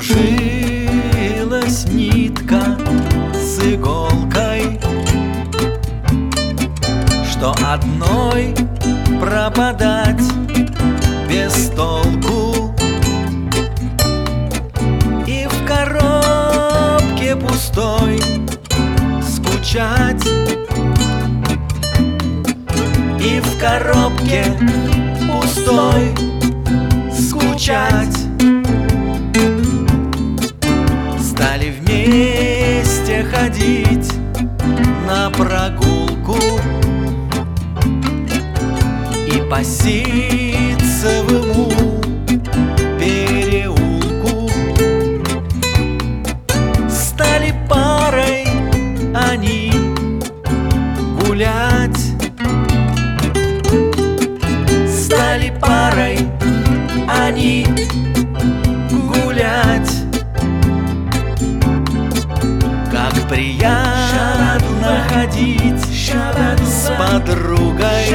Сложилась нитка с иголкой, что одной пропадать без толку, и в коробке пустой скучать, и в коробке пустой скучать. Стали вместе ходить на прогулку и по Ситцевому переулку. Стали парой они гулять, стали парой они гулять. Как приятно ходить с подругой,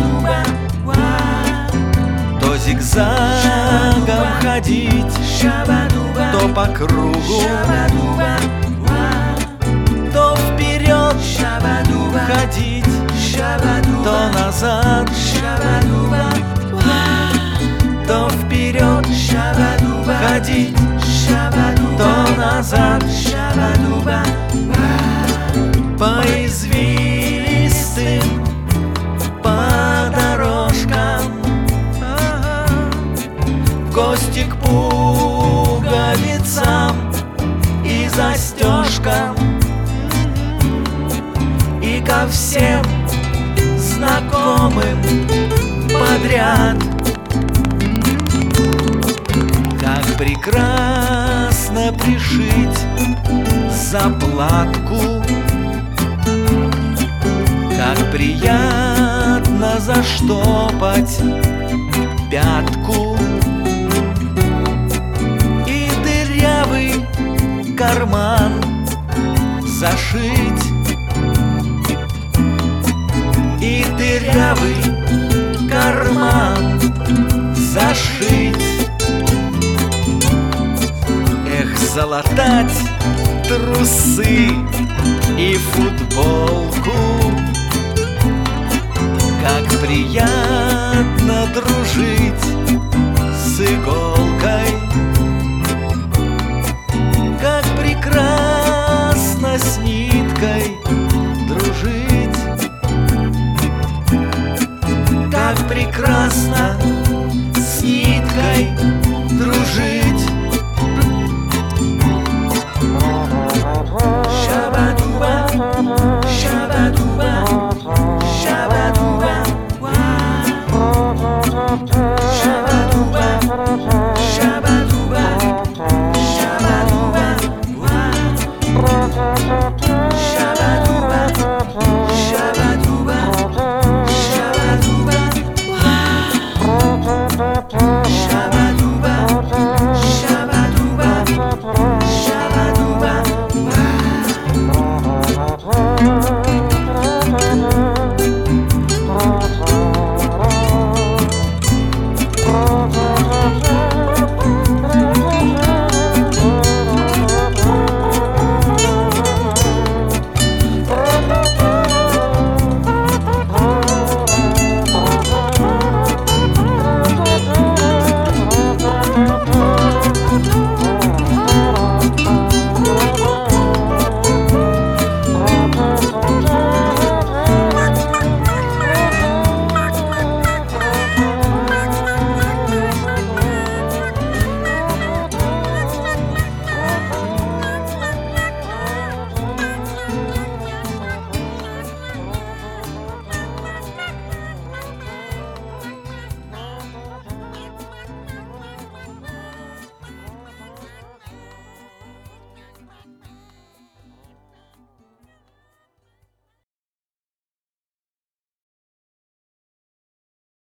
то зигзагом ходить, то по кругу, то вперед ходить, то назад, то вперед ходить, то назад. По извилистым, по дорожкам, в гости к пуговицам и застежкам, и ко всем знакомым подряд. Как прекрасно пришить заплатку, как приятно заштопать пятку, и дырявый карман зашить, и дырявый карман зашить. Эх, залатать трусы и футболку, как приятно дружить